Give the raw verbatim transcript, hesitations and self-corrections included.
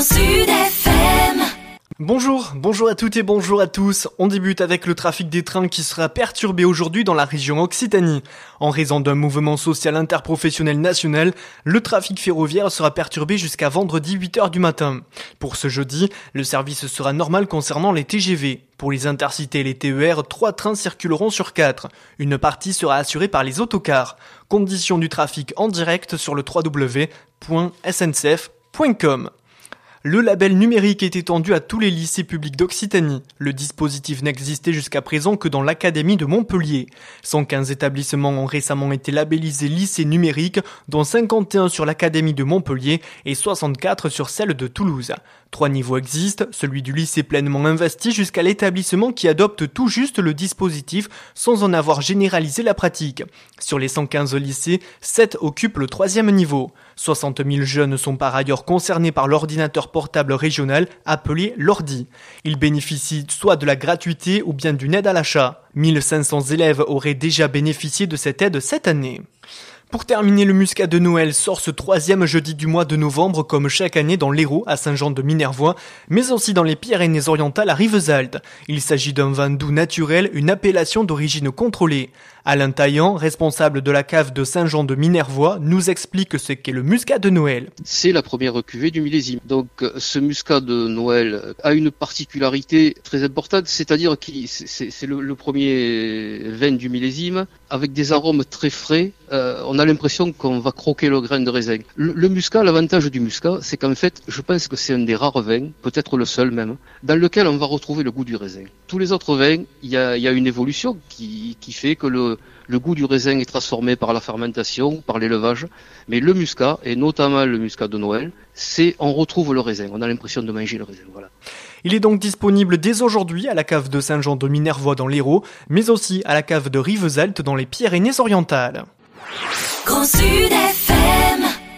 Sud F M. Bonjour, bonjour à toutes et bonjour à tous. On débute avec le trafic des trains qui sera perturbé aujourd'hui dans la région Occitanie. En raison d'un mouvement social interprofessionnel national, le trafic ferroviaire sera perturbé jusqu'à vendredi huit heures du matin. Pour ce jeudi, le service sera normal concernant les T G V. Pour les intercités et les T E R, trois trains circuleront sur quatre. Une partie sera assurée par les autocars. Conditions du trafic en direct sur le w w w point s n c f point com. Le label numérique est étendu à tous les lycées publics d'Occitanie. Le dispositif n'existait jusqu'à présent que dans l'Académie de Montpellier. cent quinze établissements ont récemment été labellisés lycées numériques, dont cinquante et un sur l'Académie de Montpellier et soixante-quatre sur celle de Toulouse. Trois niveaux existent, celui du lycée pleinement investi jusqu'à l'établissement qui adopte tout juste le dispositif sans en avoir généralisé la pratique. Sur les cent quinze lycées, sept occupent le troisième niveau. soixante mille jeunes sont par ailleurs concernés par l'ordinateur portable régional appelé l'Ordi. Ils bénéficient soit de la gratuité ou bien d'une aide à l'achat. mille cinq cents élèves auraient déjà bénéficié de cette aide cette année. Pour terminer, le Muscat de Noël sort ce troisième jeudi du mois de novembre comme chaque année dans l'Hérault à Saint-Jean-de-Minervois, mais aussi dans les Pyrénées-Orientales à Rivesaltes. Il s'agit d'un vin doux naturel, une appellation d'origine contrôlée. Alain Taillant, responsable de la cave de Saint-Jean-de-Minervois, nous explique ce qu'est le Muscat de Noël. C'est la première cuvée du millésime. Donc ce Muscat de Noël a une particularité très importante, c'est-à-dire que c'est, c'est le, le premier vin du millésime avec des arômes très frais. Euh, on a l'impression qu'on va croquer le grain de raisin. Le, le Muscat, l'avantage du Muscat, c'est qu'en fait, je pense que c'est un des rares vins, peut-être le seul même, dans lequel on va retrouver le goût du raisin. Tous les autres vins, il y a, y a une évolution qui, qui fait que le Le goût du raisin est transformé par la fermentation, par l'élevage. Mais le muscat, et notamment le muscat de Noël, c'est on retrouve le raisin. On a l'impression de manger le raisin. Voilà. Il est donc disponible dès aujourd'hui à la cave de Saint-Jean-de-Minervois dans l'Hérault, mais aussi à la cave de Rivesaltes dans les Pyrénées-Orientales. Grand Sud F M.